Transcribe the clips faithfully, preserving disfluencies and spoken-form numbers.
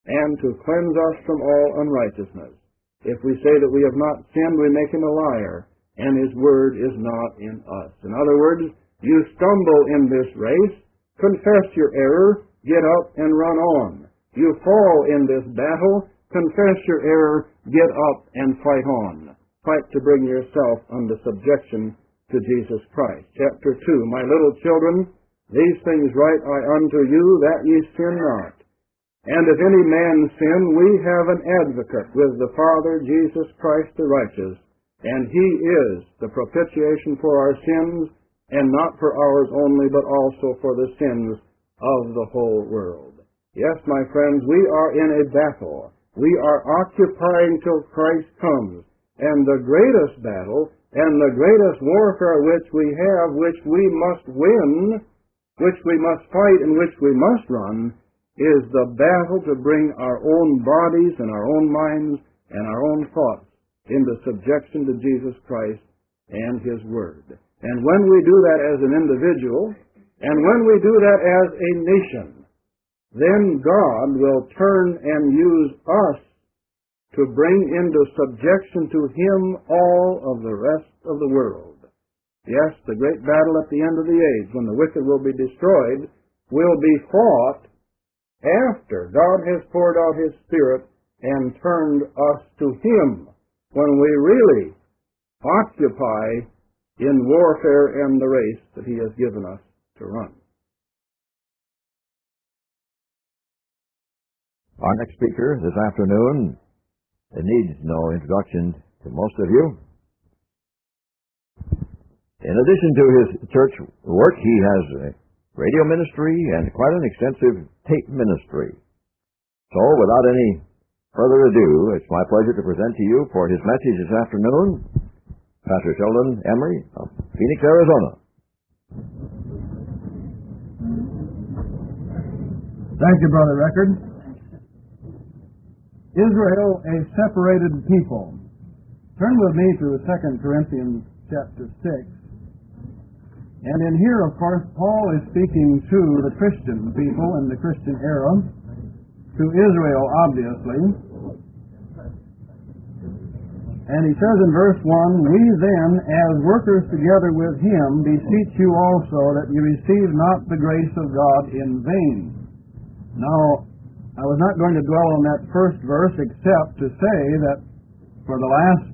and to cleanse us from all unrighteousness. If we say that we have not sinned, we make him a liar, and his word is not in us. In other words, you stumble in this race, confess your error, get up and run on. You fall in this battle, confess your error, get up and fight on. Fight to bring yourself under subjection to Jesus Christ. Chapter two, My little children, these things write I unto you, that ye sin not. And if any man sin, we have an advocate with the Father, Jesus Christ the righteous, and he is the propitiation for our sins, and not for ours only, but also for the sins of the whole world. Yes, my friends, we are in a battle. We are occupying till Christ comes. And the greatest battle and the greatest warfare which we have, which we must win, which we must fight, and which we must run, is the battle to bring our own bodies and our own minds and our own thoughts into subjection to Jesus Christ and his word. And when we do that as an individual, and when we do that as a nation, then God will turn and use us to bring into subjection to him all of the rest of the world. Yes, the great battle at the end of the age, when the wicked will be destroyed, will be fought after God has poured out his Spirit and turned us to him, when we really occupy in warfare and the race that he has given us to run. Our next speaker this afternoon, it needs no introduction to most of you. In addition to his church work, he has a radio ministry and quite an extensive tape ministry. So, without any further ado, it's my pleasure to present to you for his message this afternoon, Pastor Sheldon Emery of Phoenix, Arizona. Thank you, Brother Record. Israel, a separated people. Turn with me to Second Corinthians chapter six. And in here, of course, Paul is speaking to the Christian people in the Christian era, to Israel, obviously. And he says in verse one, We then, as workers together with him, beseech you also that ye receive not the grace of God in vain. Now, I was not going to dwell on that first verse except to say that for the last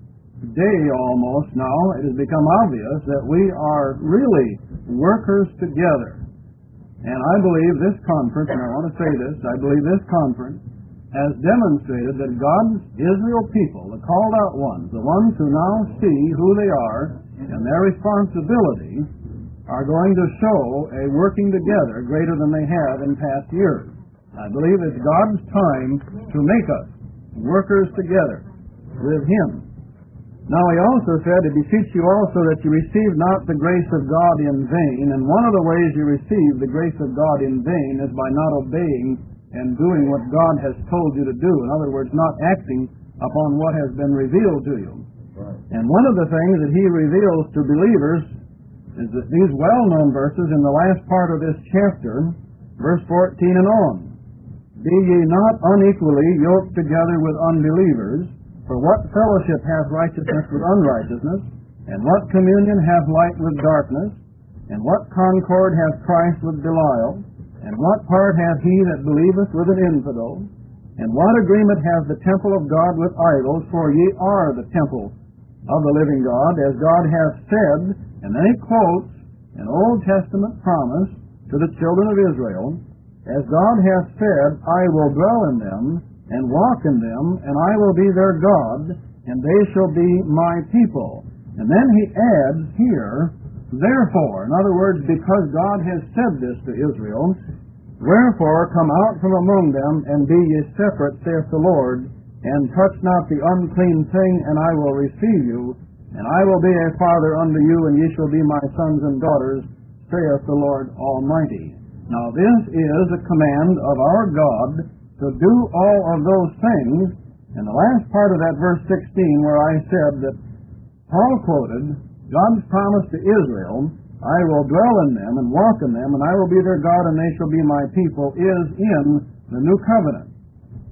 day almost now, it has become obvious that we are really workers together. And I believe this conference, and I want to say this, I believe this conference has demonstrated that God's Israel people, the called out ones, the ones who now see who they are and their responsibility, are going to show a working together greater than they have in past years. I believe it's God's time to make us workers together with him. Now he also said, I beseech you also that you receive not the grace of God in vain. And one of the ways you receive the grace of God in vain is by not obeying and doing what God has told you to do. In other words, not acting upon what has been revealed to you. Right. And one of the things that he reveals to believers is that these well-known verses in the last part of this chapter, verse fourteen and on. Be ye not unequally yoked together with unbelievers, for what fellowship hath righteousness with unrighteousness? And what communion hath light with darkness? And what concord hath Christ with Belial? And what part hath he that believeth with an infidel? And what agreement hath the temple of God with idols? For ye are the temple of the living God, as God hath said. And then he quotes an Old Testament promise to the children of Israel, as God hath said, I will dwell in them, and walk in them, and I will be their God, and they shall be my people. And then he adds here, therefore, in other words, because God has said this to Israel, wherefore come out from among them, and be ye separate, saith the Lord, and touch not the unclean thing, and I will receive you, and I will be a father unto you, and ye shall be my sons and daughters, saith the Lord Almighty. Now this is a command of our God to do all of those things. And the last part of that verse sixteen, where I said that Paul quoted God's promise to Israel, I will dwell in them and walk in them, and I will be their God, and they shall be my people, is in the new covenant.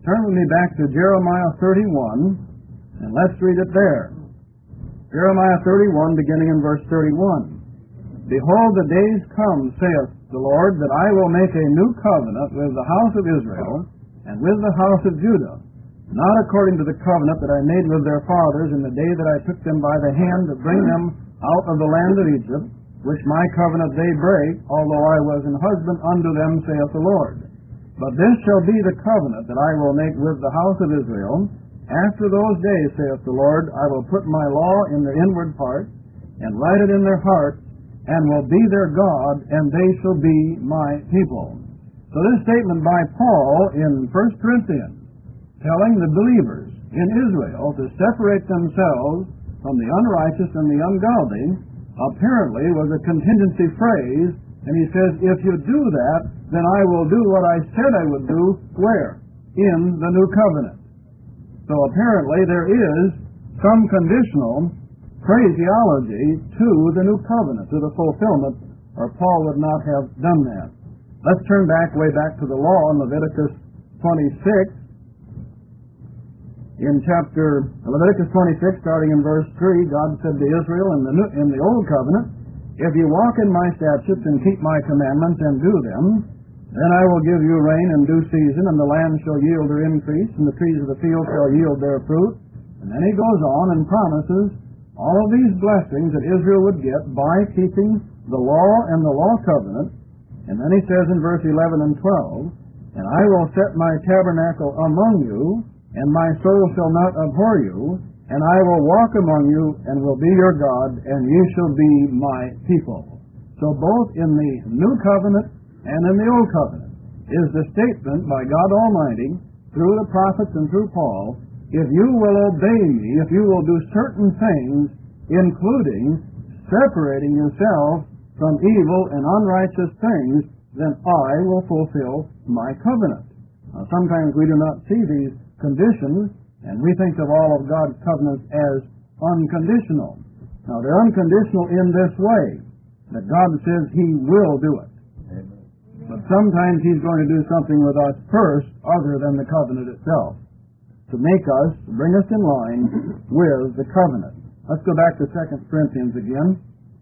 Turn with me back to Jeremiah thirty-one, and let's read it there. Jeremiah thirty-one, beginning in verse thirty-one. Behold, the days come, saith the Lord, that I will make a new covenant with the house of Israel and with the house of Judah, not according to the covenant that I made with their fathers in the day that I took them by the hand to bring them out of the land of Egypt, which my covenant they break, although I was an husband unto them, saith the Lord. But this shall be the covenant that I will make with the house of Israel. After those days, saith the Lord, I will put my law in their inward part, and write it in their hearts, and will be their God, and they shall be my people. So this statement by Paul in First Corinthians, telling the believers in Israel to separate themselves from the unrighteous and the ungodly, apparently was a contingency phrase, and he says, if you do that, then I will do what I said I would do, where? In the new covenant. So apparently there is some conditional phraseology to the new covenant, to the fulfillment, or Paul would not have done that. Let's turn back, way back to the law in Leviticus twenty-six. In chapter Leviticus twenty-six, starting in verse three, God said to Israel in the new, in the old covenant, if you walk in my statutes and keep my commandments and do them, then I will give you rain in due season, and the land shall yield her increase, and the trees of the field shall yield their fruit. And then he goes on and promises all of these blessings that Israel would get by keeping the law and the law covenant. And then he says in verse eleven and twelve, and I will set my tabernacle among you, and my soul shall not abhor you, and I will walk among you, and will be your God, and ye shall be my people. So both in the new covenant and in the old covenant is the statement by God Almighty, through the prophets and through Paul, if you will obey me, if you will do certain things, including separating yourself from evil and unrighteous things, then I will fulfill my covenant. Now, sometimes we do not see these conditions, and we think of all of God's covenants as unconditional. Now, they're unconditional in this way, that God says He will do it. But sometimes He's going to do something with us first, other than the covenant itself, to make us, to bring us in line with the covenant. Let's go back to Second Corinthians again.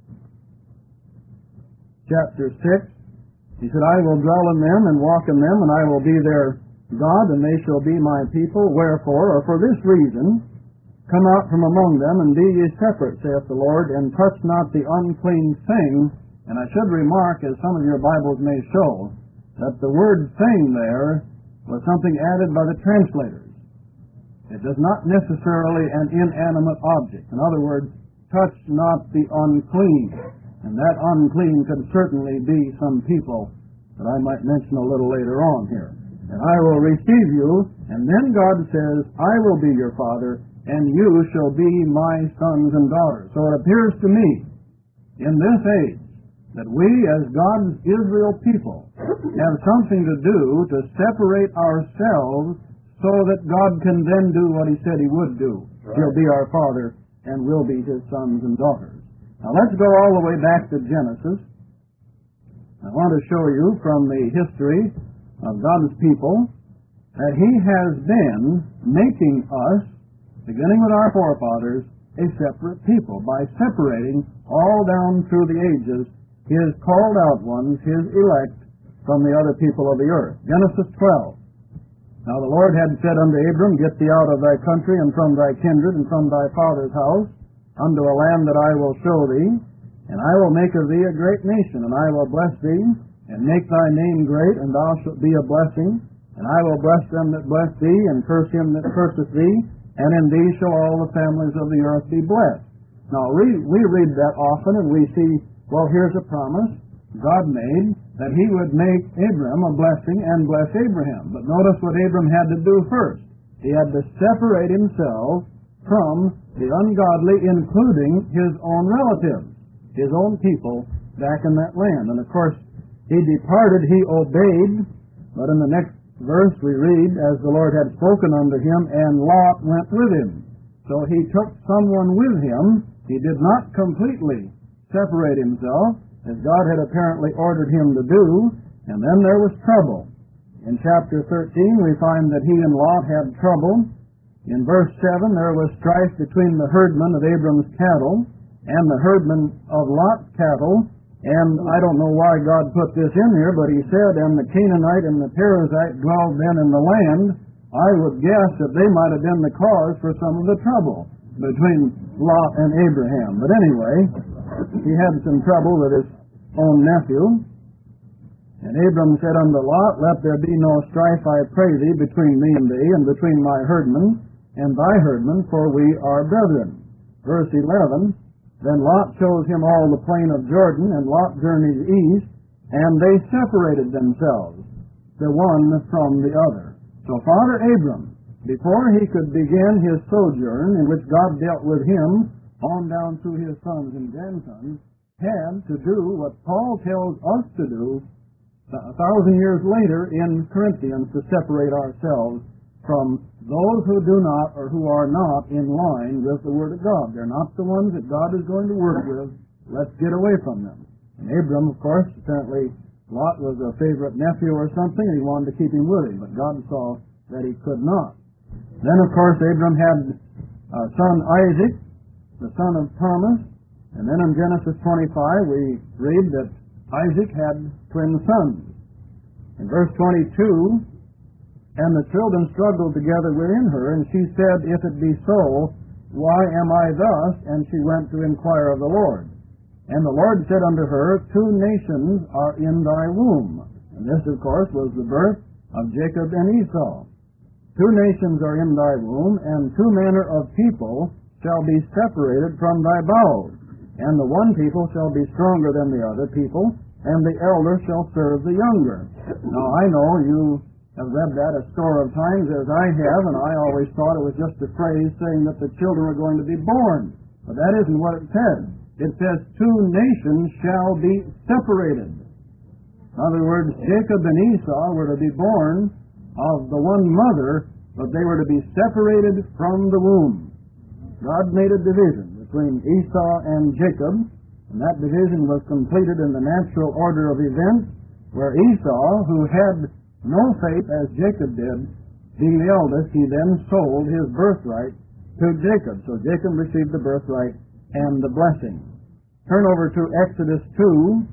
Chapter six. He said, I will dwell in them and walk in them, and I will be their God, and they shall be my people. Wherefore, or for this reason, come out from among them, and be ye separate, saith the Lord, and touch not the unclean thing. And I should remark, as some of your Bibles may show, that the word thing there was something added by the translators. It does not necessarily an inanimate object. In other words, touch not the unclean. And that unclean could certainly be some people that I might mention a little later on here. And I will receive you, and then God says, I will be your father, and you shall be my sons and daughters. So it appears to me, in this age, that we as God's Israel people have something to do to separate ourselves so that God can then do what He said He would do. Right. He'll be our Father, and we'll be His sons and daughters. Now let's go all the way back to Genesis. I want to show you from the history of God's people that He has been making us, beginning with our forefathers, a separate people by separating all down through the ages His called out ones, His elect, from the other people of the earth. Genesis twelve. Now the Lord had said unto Abram, get thee out of thy country, and from thy kindred, and from thy father's house, unto a land that I will show thee, and I will make of thee a great nation, and I will bless thee, and make thy name great, and thou shalt be a blessing, and I will bless them that bless thee, and curse him that curseth thee, and in thee shall all the families of the earth be blessed. Now we, we read that often, and we see, well, here's a promise God made, that He would make Abram a blessing and bless Abraham. But notice what Abram had to do first. He had to separate himself from the ungodly, including his own relatives, his own people, back in that land. And of course, he departed, he obeyed, but in the next verse we read, as the Lord had spoken unto him, and Lot went with him. So he took someone with him. He did not completely separate himself, as God had apparently ordered him to do, and then there was trouble. In chapter thirteen, we find that he and Lot had trouble. In verse seven, there was strife between the herdmen of Abram's cattle and the herdmen of Lot's cattle. And I don't know why God put this in here, but he said, and the Canaanite and the Perizzite dwelled then in the land. I would guess that they might have been the cause for some of the trouble between Lot and Abraham. But anyway, he had some trouble with his own nephew. And Abram said unto Lot, let there be no strife, I pray thee, between me and thee, and between my herdmen and thy herdmen, for we are brethren. Verse eleven, then Lot showed him all the plain of Jordan, and Lot journeyed east, and they separated themselves, the one from the other. So Father Abram, before he could begin his sojourn, in which God dealt with him, on down through his sons and grandsons, had to do what Paul tells us to do a thousand years later in Corinthians, to separate ourselves from those who do not or who are not in line with the Word of God. They're not the ones that God is going to work with. Let's get away from them. And Abram, of course, apparently Lot was a favorite nephew or something, and he wanted to keep him with him, but God saw that he could not. Then, of course, Abram had a son Isaac, the son of Thomas, and then in Genesis twenty-five we read that Isaac had twin sons. In verse twenty-two, and the children struggled together within her, and she said, if it be so, why am I thus? And she went to inquire of the Lord. And the Lord said unto her, two nations are in thy womb. And this, of course, was the birth of Jacob and Esau. Two nations are in thy womb, and two manner of people shall be separated from thy bowels. And the one people shall be stronger than the other people, and the elder shall serve the younger. Now, I know you have read that a score of times, as I have, and I always thought it was just a phrase saying that the children are going to be born. But that isn't what it says. It says, two nations shall be separated. In other words, Jacob and Esau were to be born of the one mother, but they were to be separated from the womb. God made a division between Esau and Jacob, and that division was completed in the natural order of events, where Esau, who had no faith as Jacob did, being the eldest, he then sold his birthright to Jacob. So Jacob received the birthright and the blessing. Turn over to Exodus two.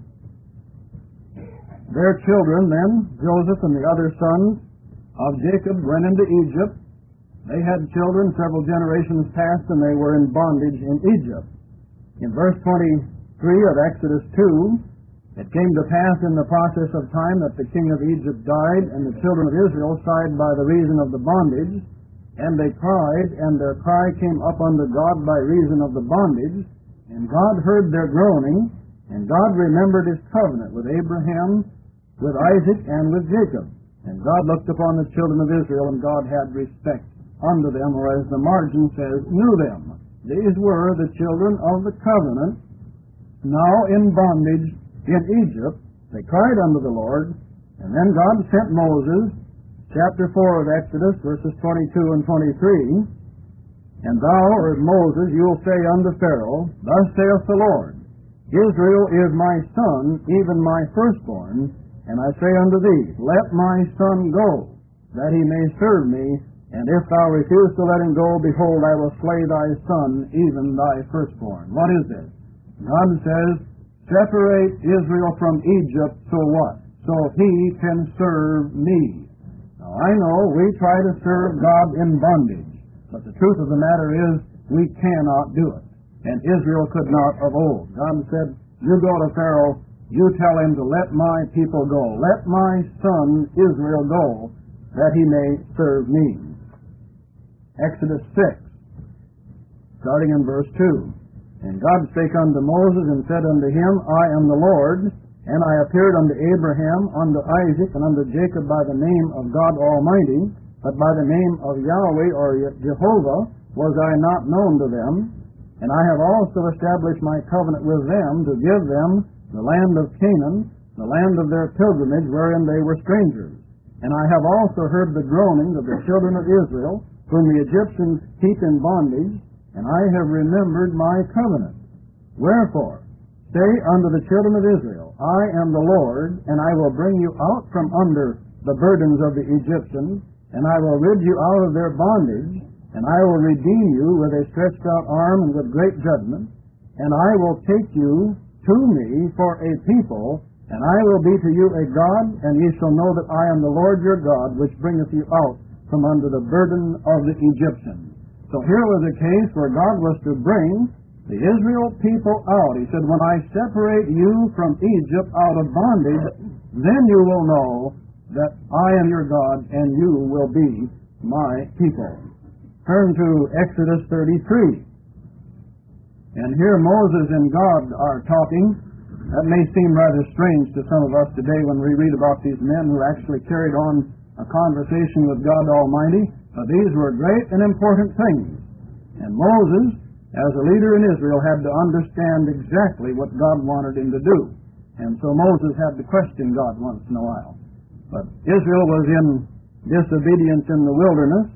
Their children then, Joseph and the other sons of Jacob, went into Egypt. They had children several generations past, and they were in bondage in Egypt. In verse twenty-three of Exodus two, it came to pass in the process of time that the king of Egypt died, and the children of Israel sighed by the reason of the bondage, and they cried, and their cry came up unto God by reason of the bondage, and God heard their groaning, and God remembered his covenant with Abraham, with Isaac, and with Jacob. And God looked upon the children of Israel, and God had respect unto them, or as the margin says, knew them. These were the children of the covenant, now in bondage in Egypt. They cried unto the Lord, and then God sent Moses, chapter four of Exodus, verses twenty-two and twenty-three, and thou, or Moses, you'll say unto Pharaoh, thus saith the Lord, Israel is my son, even my firstborn, and I say unto thee, let my son go, that he may serve me, and if thou refuse to let him go, behold, I will slay thy son, even thy firstborn. What is this? God says, separate Israel from Egypt, so what? So he can serve me. Now, I know we try to serve God in bondage, but the truth of the matter is, we cannot do it. And Israel could not of old. God said, you go to Pharaoh, you tell him to let my people go. Let my son Israel go, that he may serve me. Exodus six, starting in verse two. And God spake unto Moses, and said unto him, I am the Lord, and I appeared unto Abraham, unto Isaac, and unto Jacob by the name of God Almighty, but by the name of Yahweh, or Jehovah, was I not known to them. And I have also established my covenant with them, to give them the land of Canaan, the land of their pilgrimage, wherein they were strangers. And I have also heard the groaning of the children of Israel, whom the Egyptians keep in bondage, and I have remembered my covenant. Wherefore, say unto the children of Israel, I am the Lord, and I will bring you out from under the burdens of the Egyptians, and I will rid you out of their bondage, and I will redeem you with a stretched out arm and with great judgment, and I will take you to me for a people, and I will be to you a God, and ye shall know that I am the Lord your God, which bringeth you out from under the burden of the Egyptians. So here was a case where God was to bring the Israel people out. He said, when I separate you from Egypt out of bondage, then you will know that I am your God, and you will be my people. Turn to Exodus thirty-three. And here Moses and God are talking. That may seem rather strange to some of us today when we read about these men who actually carried on a conversation with God Almighty. But these were great and important things. And Moses, as a leader in Israel, had to understand exactly what God wanted him to do. And so Moses had to question God once in a while. But Israel was in disobedience in the wilderness.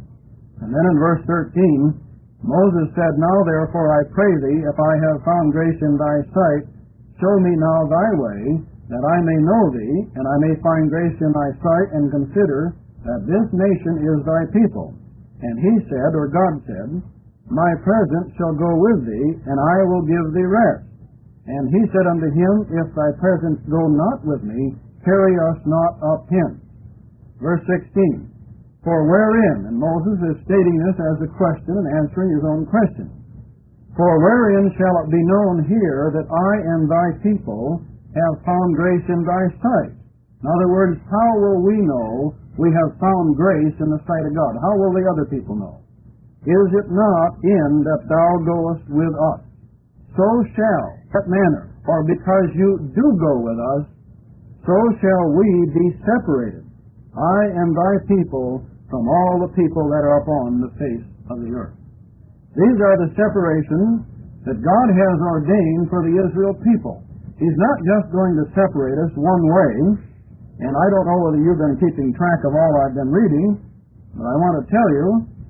And then in verse thirteen, Moses said, Now therefore I pray thee, if I have found grace in thy sight, show me now thy way, that I may know thee, and I may find grace in thy sight, and consider that this nation is thy people. And he said, or God said, My presence shall go with thee, and I will give thee rest. And he said unto him, If thy presence go not with me, carry us not up hence. Verse sixteen, For wherein, and Moses is stating this as a question and answering his own question, For wherein shall it be known here that I and thy people have found grace in thy sight? In other words, how will we know we have found grace in the sight of God? How will the other people know? Is it not in that thou goest with us? So shall, that manner, or because you do go with us, so shall we be separated, I and thy people, from all the people that are upon the face of the earth. These are the separations that God has ordained for the Israel people. He's not just going to separate us one way, and I don't know whether you've been keeping track of all I've been reading, but I want to tell you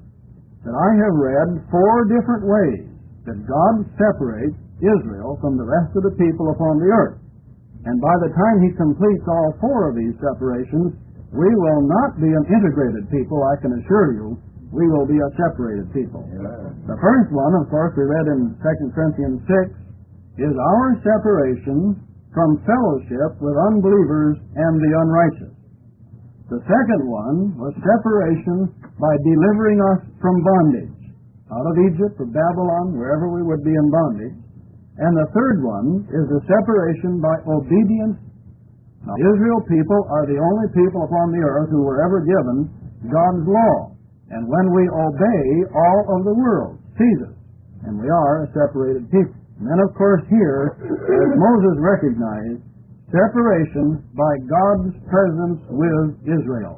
that I have read four different ways that God separates Israel from the rest of the people upon the earth. And by the time He completes all four of these separations, we will not be an integrated people, I can assure you. We will be a separated people. Amen. The first one, of course, we read in Second Corinthians six, is our separation from fellowship with unbelievers and the unrighteous. The second one was separation by delivering us from bondage, out of Egypt or Babylon, wherever we would be in bondage. And the third one is the separation by obedience. Now, Israel people are the only people upon the earth who were ever given God's law. And when we obey, all of the world sees us, and we are a separated people. And then, of course, here, as Moses recognized, separation by God's presence with Israel.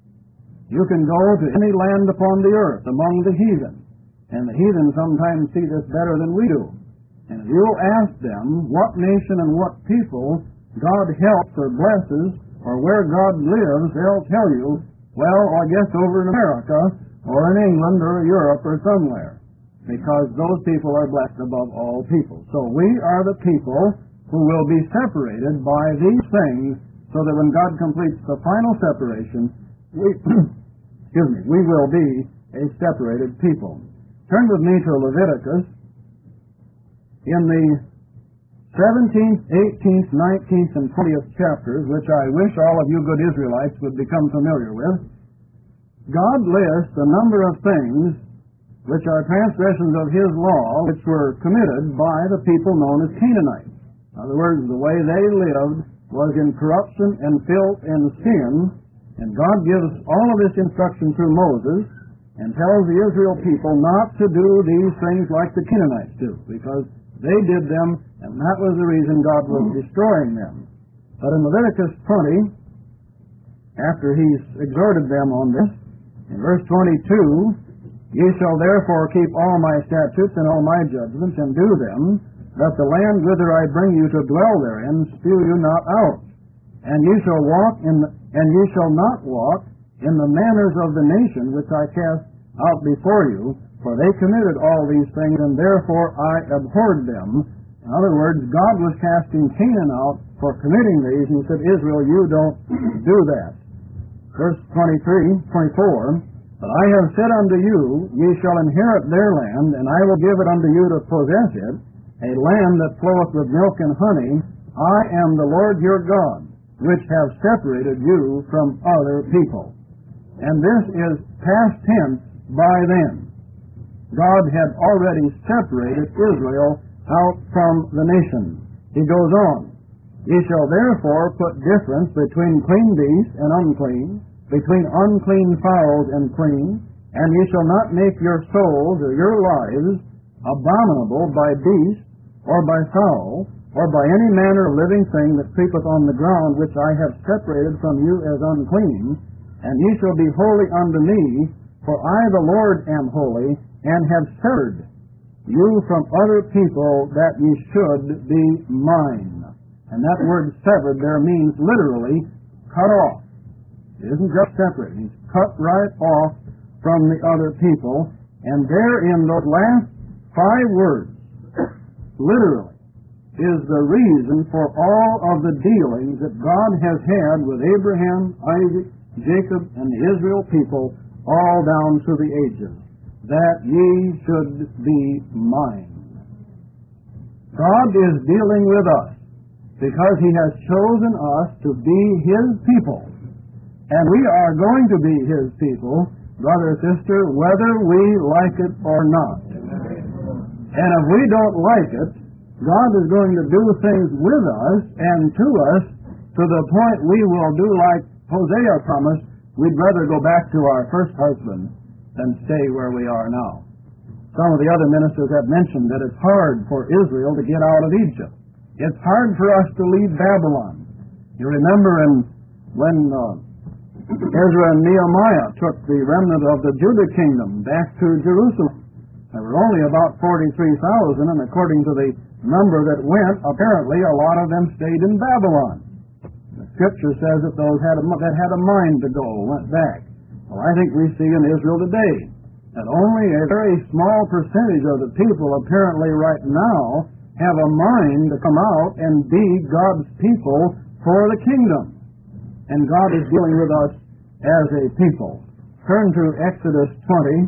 You can go to any land upon the earth among the heathen, and the heathen sometimes see this better than we do. And if you'll ask them what nation and what people God helps or blesses, or where God lives, they'll tell you, well, I guess over in America, or in England, or Europe, or somewhere. Because those people are blessed above all people. So we are the people who will be separated by these things, so that when God completes the final separation, we, excuse me, we will be a separated people. Turn with me to Leviticus. In the seventeenth, eighteenth, nineteenth, and twentieth chapters, which I wish all of you good Israelites would become familiar with, God lists a number of things which are transgressions of His law, which were committed by the people known as Canaanites. In other words, the way they lived was in corruption and filth and sin, and God gives all of this instruction through Moses and tells the Israel people not to do these things like the Canaanites do, because they did them, and that was the reason God was destroying them. But in Leviticus twenty, after He's exhorted them on this, in verse twenty-two, Ye shall therefore keep all my statutes and all my judgments, and do them, that the land whither I bring you to dwell therein spew you not out. And ye shall walk in, the, and ye shall not walk in the manners of the nation which I cast out before you, for they committed all these things, and therefore I abhorred them. In other words, God was casting Canaan out for committing these, and He said, Israel, you don't do that. Verse twenty-three, twenty-four, But I have said unto you, ye shall inherit their land, and I will give it unto you to possess it, a land that floweth with milk and honey. I am the Lord your God, which have separated you from other people. And this is past tense by then. God had already separated Israel out from the nations. He goes on, Ye shall therefore put difference between clean beasts and unclean, between unclean fowls and clean, and ye shall not make your souls or your lives abominable by beast, or by fowl, or by any manner of living thing that creepeth on the ground, which I have separated from you as unclean, and ye shall be holy unto me, for I the Lord am holy, and have severed you from other people, that ye should be mine. And that word severed there means literally cut off. It isn't just separate. He's cut right off from the other people. And there in those last five words, literally, is the reason for all of the dealings that God has had with Abraham, Isaac, Jacob, and the Israel people all down to the ages, that ye should be mine. God is dealing with us because He has chosen us to be His people. And we are going to be His people, brother, sister, whether we like it or not. And if we don't like it, God is going to do things with us and to us to the point we will do like Hosea promised, we'd rather go back to our first husband than stay where we are now. Some of the other ministers have mentioned that it's hard for Israel to get out of Egypt. It's hard for us to leave Babylon. You remember in, when uh, Ezra and Nehemiah took the remnant of the Judah kingdom back to Jerusalem. There were only about forty-three thousand, and according to the number that went, apparently a lot of them stayed in Babylon. The Scripture says that those had a, that had a mind to go went back. Well, I think we see in Israel today that only a very small percentage of the people apparently right now have a mind to come out and be God's people for the kingdom. And God is dealing with us as a people. Turn to Exodus twenty.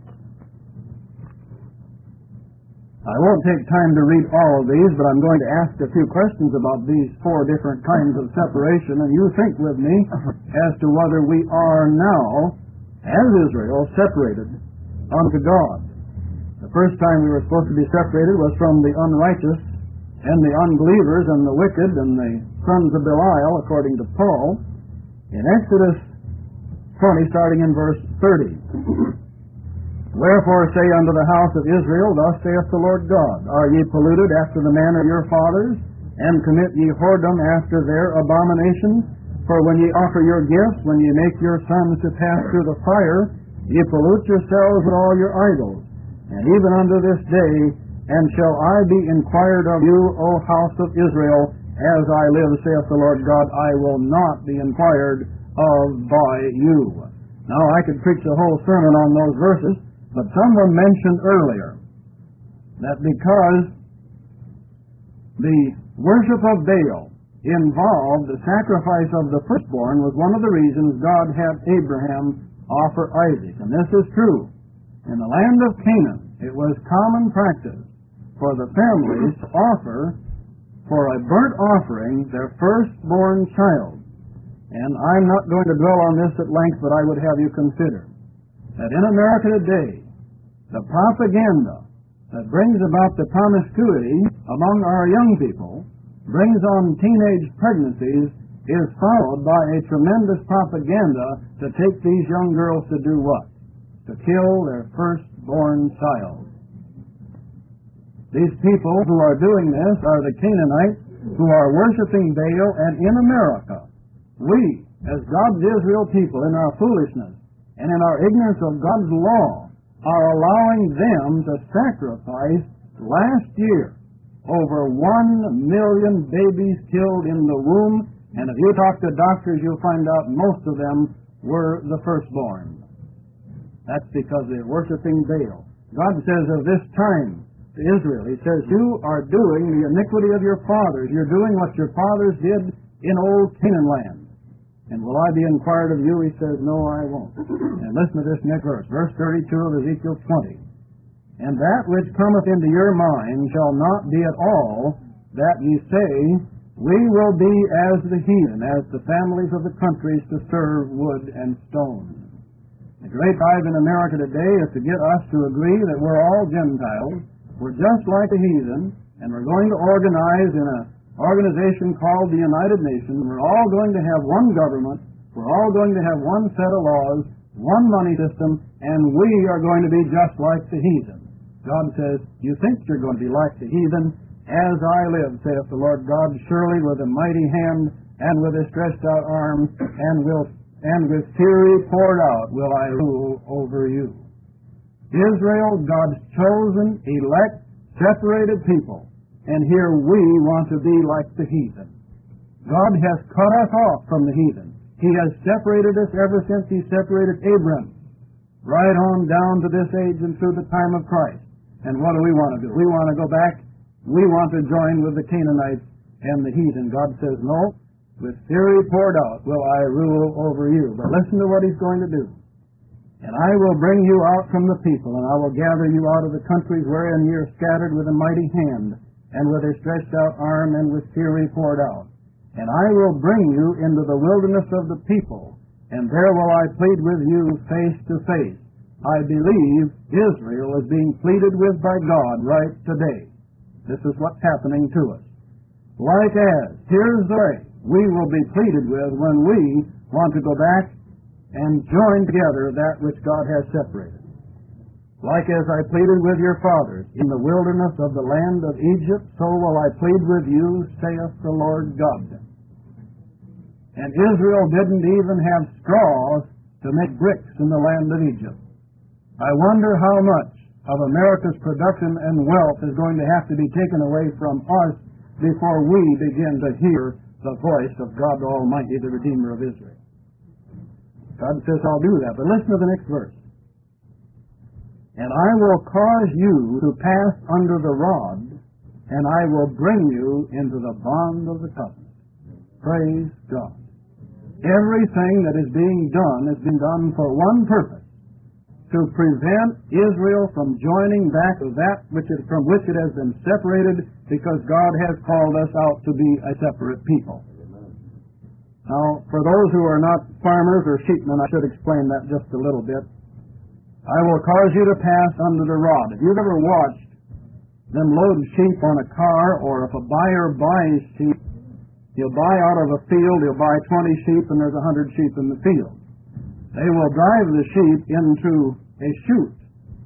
I won't take time to read all of these, but I'm going to ask a few questions about these four different kinds of separation, and you think with me as to whether we are now, as Israel, separated unto God. The first time we were supposed to be separated was from the unrighteous and the unbelievers and the wicked and the sons of Belial, according to Paul. In Exodus twenty, starting in verse thirty, Wherefore say unto the house of Israel, Thus saith the Lord God, Are ye polluted after the manner of your fathers, and commit ye whoredom after their abominations? For when ye offer your gifts, when ye make your sons to pass through the fire, ye pollute yourselves with all your idols. And even unto this day, and shall I be inquired of you, O house of Israel, as I live, saith the Lord God, I will not be inquired of by you. Now I could preach a whole sermon on those verses, but someone mentioned earlier that because the worship of Baal involved the sacrifice of the firstborn was one of the reasons God had Abraham offer Isaac. And this is true. In the land of Canaan, it was common practice for the families to offer for a burnt offering their firstborn child. And I'm not going to dwell on this at length, but I would have you consider that in America today, the propaganda that brings about the promiscuity among our young people, brings on teenage pregnancies, is followed by a tremendous propaganda to take these young girls to do what? To kill their firstborn child. These people who are doing this are the Canaanites who are worshiping Baal, and in America, we, as God's Israel people, in our foolishness and in our ignorance of God's law, are allowing them to sacrifice last year over one million babies killed in the womb, and if you talk to doctors, you'll find out most of them were the firstborn. That's because they're worshiping Baal. God says of this time to Israel, He says, you are doing the iniquity of your fathers. You're doing what your fathers did in old Canaan land. And will I be inquired of you? He says, no, I won't. And listen to this next verse, verse thirty-two of Ezekiel twenty. And that which cometh into your mind shall not be at all that ye say, we will be as the heathen, as the families of the countries to serve wood and stone. The great drive in America today is to get us to agree that we're all Gentiles, we're just like the heathen, and we're going to organize in an organization called the United Nations. We're all going to have one government, we're all going to have one set of laws, one money system, and we are going to be just like the heathen. God says, you think you're going to be like the heathen? As I live, saith the Lord God, surely with a mighty hand and with a stretched out arm, and will and with fury poured out will I rule over you. Israel, God's chosen, elect, separated people, and here we want to be like the heathen. God has cut us off from the heathen. He has separated us ever since He separated Abram, right on down to this age and through the time of Christ. And what do we want to do? We want to go back. We want to join with the Canaanites and the heathen. God says, no, with fury poured out will I rule over you. But listen to what He's going to do. And I will bring you out from the people, and I will gather you out of the countries wherein ye are scattered with a mighty hand, and with a stretched out arm, and with fury poured out. And I will bring you into the wilderness of the people, and there will I plead with you face to face. I believe Israel is being pleaded with by God right today. This is what's happening to us. Like as, here's the way we will be pleaded with when we want to go back and join together that which God has separated. Like as I pleaded with your fathers in the wilderness of the land of Egypt, so will I plead with you, saith the Lord God. And Israel didn't even have straws to make bricks in the land of Egypt. I wonder how much of America's production and wealth is going to have to be taken away from us before we begin to hear the voice of God Almighty, the Redeemer of Israel. God says, I'll do that. But listen to the next verse. And I will cause you to pass under the rod, and I will bring you into the bond of the covenant. Praise God. Everything that is being done has been done for one purpose, to prevent Israel from joining back to that which it, from which it has been separated, because God has called us out to be a separate people. Now, for those who are not farmers or sheepmen, I should explain that just a little bit. I will cause you to pass under the rod. If you've ever watched them load sheep on a car, or if a buyer buys sheep, he'll buy out of a field, he'll buy twenty sheep, and there's a hundred sheep in the field. They will drive the sheep into a chute.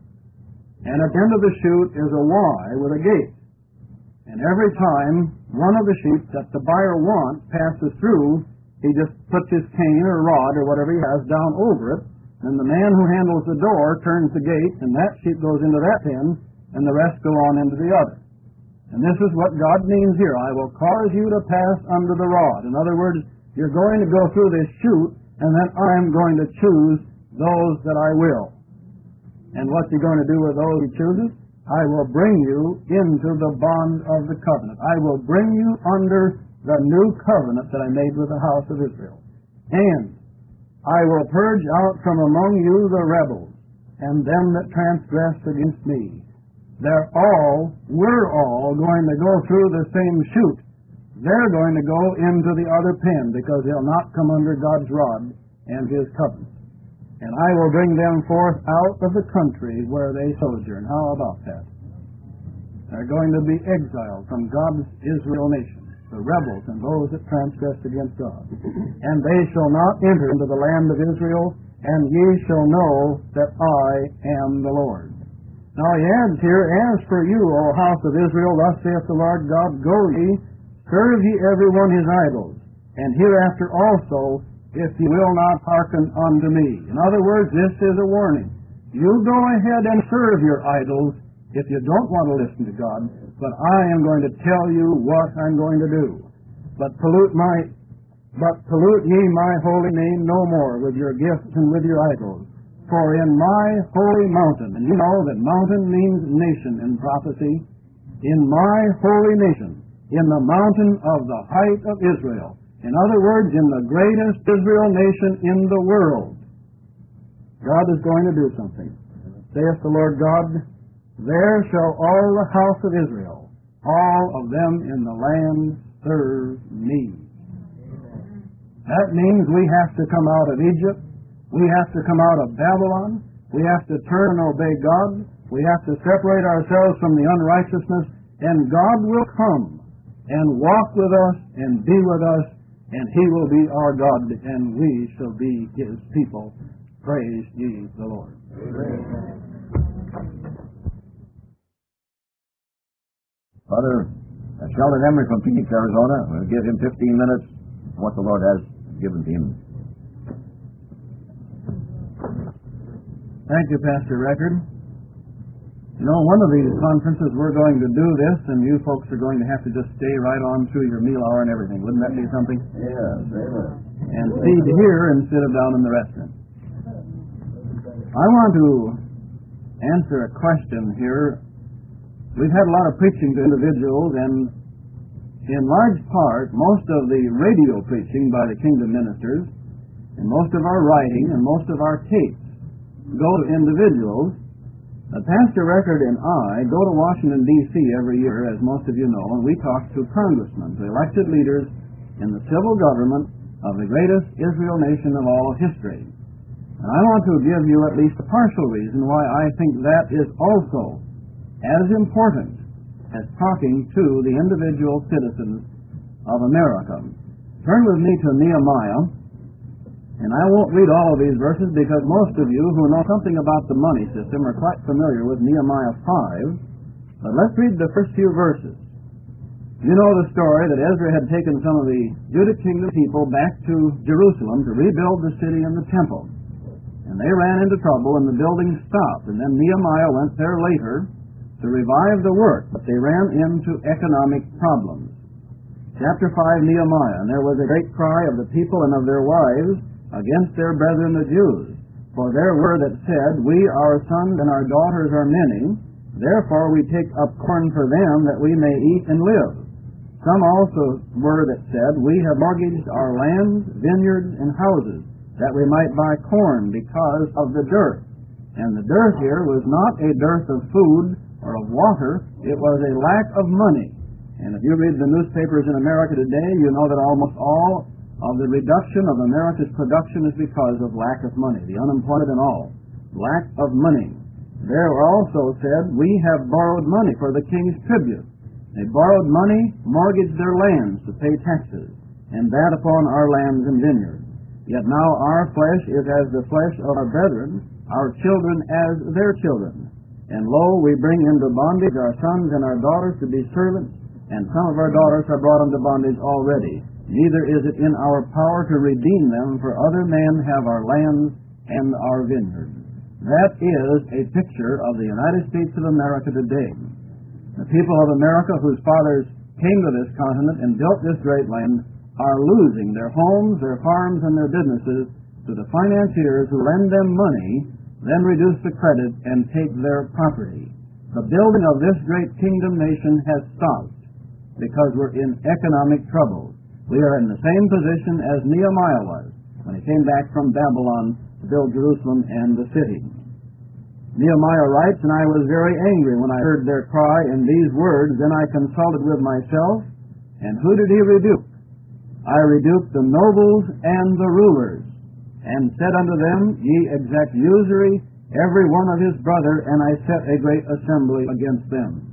And at the end of the chute is a Y with a gate. And every time one of the sheep that the buyer wants passes through, he just puts his cane or rod or whatever he has down over it, and the man who handles the door turns the gate, and that sheep goes into that pen, and the rest go on into the other. And this is what God means here. I will cause you to pass under the rod. In other words, you're going to go through this chute, and then I'm going to choose those that I will. And what's He going to do with those He chooses? I will bring you into the bond of the covenant. I will bring you under the new covenant that I made with the house of Israel. And I will purge out from among you the rebels, and them that transgress against me. They're all, we're all going to go through the same chute. They're going to go into the other pen, because they'll not come under God's rod and His covenant. And I will bring them forth out of the country where they sojourn. How about that? They're going to be exiled from God's Israel nation, the rebels and those that transgressed against God. And they shall not enter into the land of Israel, and ye shall know that I am the Lord. Now he adds here, as for you, O house of Israel, thus saith the Lord God, go ye, serve ye every one his idols, and hereafter also, if ye will not hearken unto me. In other words, this is a warning. You go ahead and serve your idols if you don't want to listen to God, but I am going to tell you what I'm going to do. But pollute my, but pollute ye my holy name no more with your gifts and with your idols. For in my holy mountain, and you know that mountain means nation in prophecy, in my holy nation, in the mountain of the height of Israel, In other words, in the greatest Israel nation in the world, God is going to do something. Saith the Lord God, there shall all the house of Israel, all of them in the land, serve me. That means we have to come out of Egypt. We have to come out of Babylon. We have to turn and obey God. We have to separate ourselves from the unrighteousness, and God will come and walk with us and be with us, and He will be our God, and we shall be His people. Praise ye the Lord. Amen. Father Sheldon Emery from Phoenix, Arizona, we'll give him fifteen minutes of what the Lord has given to him. Thank you, Pastor Record. You know, one of these conferences we're going to do this, and you folks are going to have to just stay right on through your meal hour and everything. Wouldn't that be something? Yes, amen. And feed here instead of down in the restaurant. I want to answer a question here. We've had a lot of preaching to individuals, and in large part, most of the radio preaching by the Kingdom ministers, and most of our writing, and most of our tapes go to individuals. Uh, Pastor Record and I go to Washington, D C every year, as most of you know, and we talk to congressmen, the elected leaders in the civil government of the greatest Israel nation of all history. And I want to give you at least a partial reason why I think that is also as important as talking to the individual citizens of America. Turn with me to Nehemiah. And I won't read all of these verses because most of you who know something about the money system are quite familiar with Nehemiah five. But let's read the first few verses. You know the story that Ezra had taken some of the Judah kingdom people back to Jerusalem to rebuild the city and the temple. And they ran into trouble and the building stopped. And then Nehemiah went there later to revive the work, but they ran into economic problems. Chapter five, Nehemiah. And there was a great cry of the people and of their wives against their brethren the Jews. For there were that said, we, our sons and our daughters are many, therefore we take up corn for them that we may eat and live. Some also were that said, we have mortgaged our lands, vineyards, and houses, that we might buy corn because of the dearth. And the dearth here was not a dearth of food or of water, it was a lack of money. And if you read the newspapers in America today, you know that almost all of the reduction of America's production is because of lack of money, the unemployment and all. Lack of money. There also said, we have borrowed money for the king's tribute. They borrowed money, mortgaged their lands to pay taxes, and that upon our lands and vineyards. Yet now our flesh is as the flesh of our brethren, our children as their children. And lo, we bring into bondage our sons and our daughters to be servants, and some of our daughters are brought into bondage already. Neither is it in our power to redeem them, for other men have our lands and our vineyards. That is a picture of the United States of America today. The people of America whose fathers came to this continent and built this great land are losing their homes, their farms, and their businesses to the financiers who lend them money, then reduce the credit and take their property. The building of this great kingdom nation has stopped because we're in economic trouble. We are in the same position as Nehemiah was when he came back from Babylon to build Jerusalem and the city. Nehemiah writes, and I was very angry when I heard their cry in these words. Then I consulted with myself, and who did he rebuke? I rebuked the nobles and the rulers, and said unto them, Ye exact usury, every one of his brother, and I set a great assembly against them.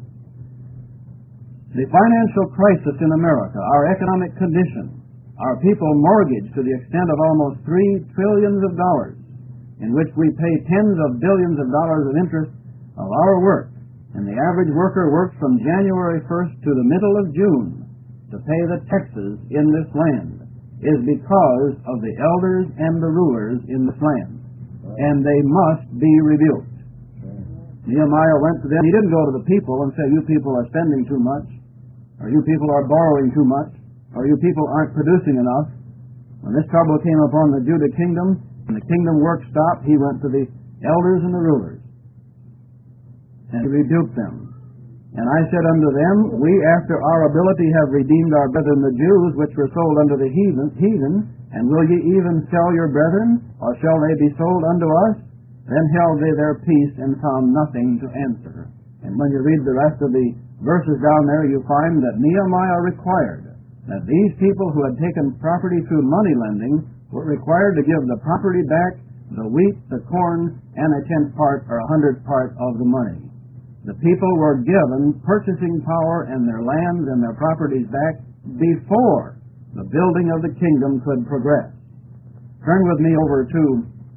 The financial crisis in America, our economic condition, our people mortgaged to the extent of almost three trillions of dollars, in which we pay tens of billions of dollars of interest of our work, and the average worker works from January first to the middle of June to pay the taxes in this land, is because of the elders and the rulers in this land, and they must be rebuked. Nehemiah went to them. He didn't go to the people and say, you people are spending too much, or you people are borrowing too much, or you people aren't producing enough. When this trouble came upon the Judah kingdom, and the kingdom work stopped, he went to the elders and the rulers, and he rebuked them. And I said unto them, We after our ability have redeemed our brethren the Jews, which were sold unto the heathen, heathen, and will ye even sell your brethren, or shall they be sold unto us? Then held they their peace, and found nothing to answer. And when you read the rest of the verses down there, you find that Nehemiah required that these people who had taken property through money lending were required to give the property back, the wheat, the corn, and a tenth part or a hundredth part of the money. The people were given purchasing power and their lands and their properties back before the building of the kingdom could progress. Turn with me over to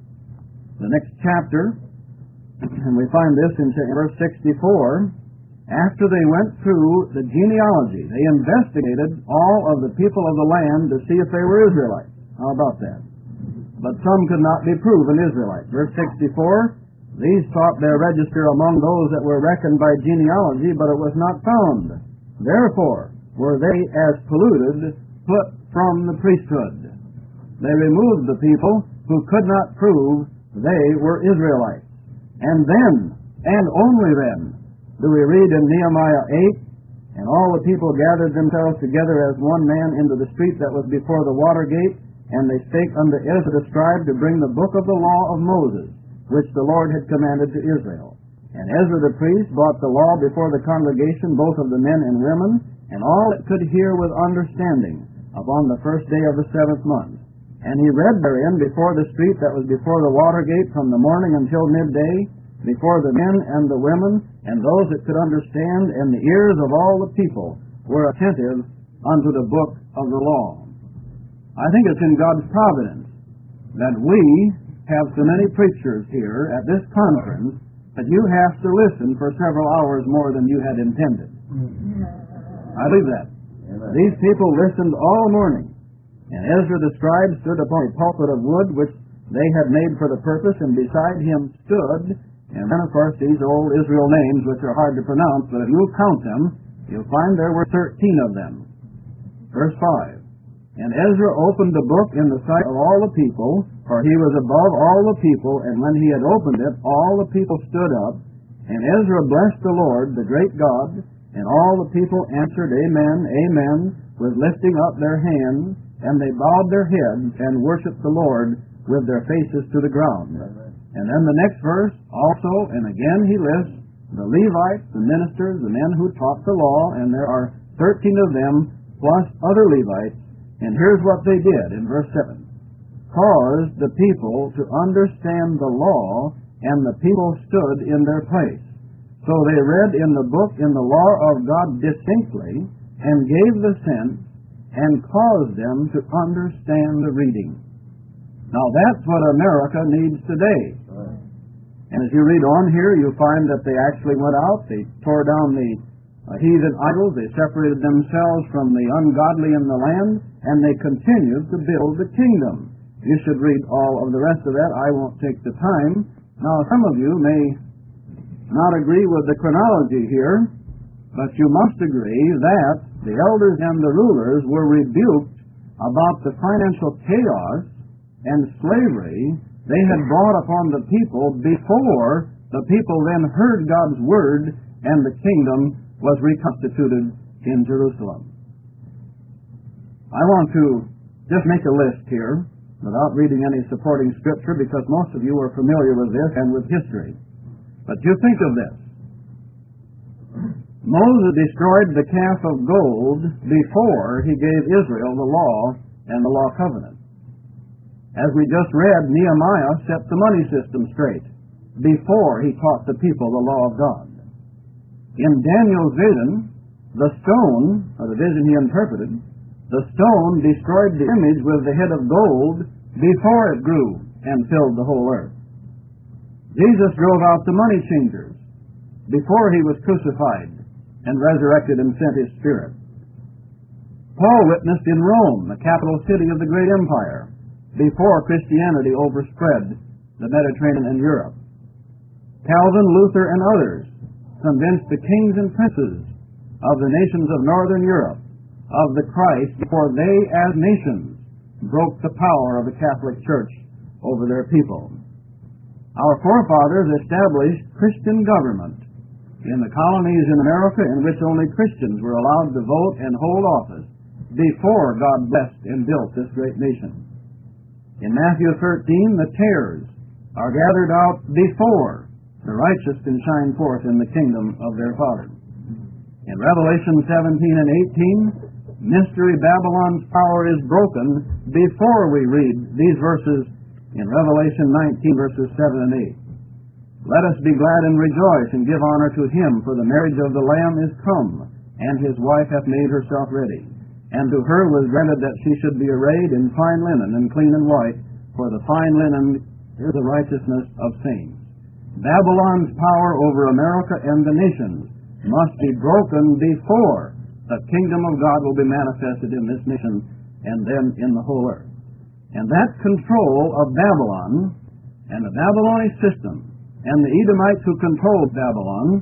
the next chapter, and we find this in verse sixty-four. After they went through the genealogy, they investigated all of the people of the land to see if they were Israelites. How about that? But some could not be proven Israelites. Verse sixty-four, these sought their register among those that were reckoned by genealogy, but it was not found. Therefore were they, as polluted, put from the priesthood. They removed the people who could not prove they were Israelites. And then, and only then, do we read in Nehemiah eight, and all the people gathered themselves together as one man into the street that was before the water gate, and they spake unto Ezra the scribe to bring the book of the law of Moses, which the Lord had commanded to Israel. And Ezra the priest brought the law before the congregation, both of the men and women, and all that could hear with understanding, upon the first day of the seventh month. And he read therein before the street that was before the water gate from the morning until midday, before the men and the women, and those that could understand, and the ears of all the people were attentive unto the book of the law. I think it's in God's providence that we have so many preachers here at this conference that you have to listen for several hours more than you had intended. I believe that. Amen. These people listened all morning, and Ezra the scribe stood upon a pulpit of wood which they had made for the purpose, and beside him stood, and then of course these old Israel names which are hard to pronounce, but if you count them, you'll find there were thirteen of them. Verse five, And Ezra opened the book in the sight of all the people, for he was above all the people, and when he had opened it, all the people stood up, and Ezra blessed the Lord, the great God, and all the people answered, Amen, Amen, with lifting up their hands, and they bowed their heads and worshipped the Lord with their faces to the ground. And then the next verse also, and again he lists the Levites, the ministers, the men who taught the law, and there are thirteen of them, plus other Levites. And here's what they did in verse seven. Caused the people to understand the law, and the people stood in their place. So they read in the book, in the law of God distinctly, and gave the sense, and caused them to understand the reading. Now that's what America needs today. Right. And as you read on here, you find that they actually went out, they tore down the uh, heathen idols, they separated themselves from the ungodly in the land, and they continued to build the kingdom. You should read all of the rest of that. I won't take the time. Now some of you may not agree with the chronology here, but you must agree that the elders and the rulers were rebuked about the financial chaos and slavery they had brought upon the people before the people then heard God's word and the kingdom was reconstituted in Jerusalem. I want to just make a list here without reading any supporting scripture, because most of you are familiar with this and with history. But you think of this. Moses destroyed the calf of gold before he gave Israel the law and the law covenant. As we just read, Nehemiah set the money system straight before he taught the people the law of God. In Daniel's vision, the stone, or the vision he interpreted, the stone destroyed the image with the head of gold before it grew and filled the whole earth. Jesus drove out the money changers before he was crucified and resurrected and sent his Spirit. Paul witnessed in Rome, the capital city of the great empire, before Christianity overspread the Mediterranean and Europe. Calvin, Luther, and others convinced the kings and princes of the nations of northern Europe of the Christ before they as nations broke the power of the Catholic Church over their people. Our forefathers established Christian government in the colonies in America in which only Christians were allowed to vote and hold office before God blessed and built this great nation. In Matthew thirteen, the tares are gathered out before the righteous can shine forth in the kingdom of their Father. In Revelation seventeen and eighteen, mystery Babylon's power is broken before we read these verses in Revelation nineteen, verses seven and eight. Let us be glad and rejoice and give honor to him, for the marriage of the Lamb is come, and his wife hath made herself ready. And to her was granted that she should be arrayed in fine linen and clean and white, for the fine linen is the righteousness of saints. Babylon's power over America and the nations must be broken before the kingdom of God will be manifested in this nation and then in the whole earth. And that control of Babylon and the Babylonic system and the Edomites who controlled Babylon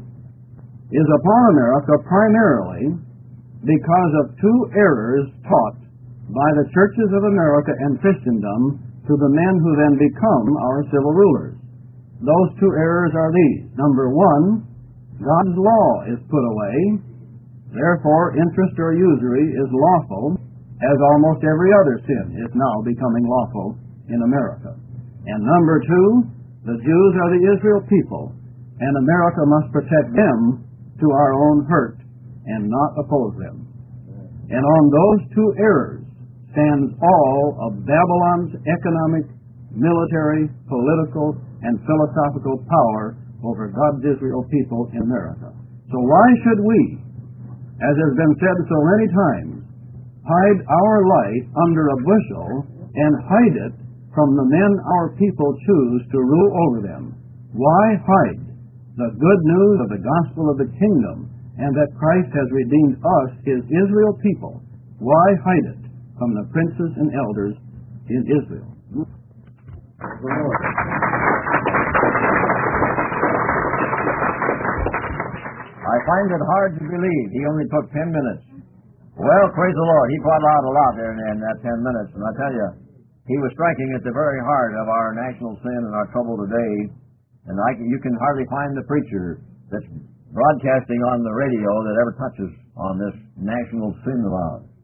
is upon America primarily because of two errors taught by the churches of America and Christendom to the men who then become our civil rulers. Those two errors are these. Number one, God's law is put away. Therefore, interest or usury is lawful, as almost every other sin is now becoming lawful in America. And number two, the Jews are the Israel people, and America must protect them to our own hurt and not oppose them. And on those two errors stands all of Babylon's economic, military, political, and philosophical power over God's Israel people in America. So why should we, as has been said so many times, hide our light under a bushel and hide it from the men our people choose to rule over them? Why hide the good news of the gospel of the kingdom and that Christ has redeemed us, his Israel people? Why hide it from the princes and elders in Israel? I find it hard to believe he only took ten minutes. Well, praise the Lord. He brought out a lot there in that ten minutes. And I tell you, he was striking at the very heart of our national sin and our trouble today. And I, you can hardly find the preacher that's broadcasting on the radio that ever touches on this national sin of ours.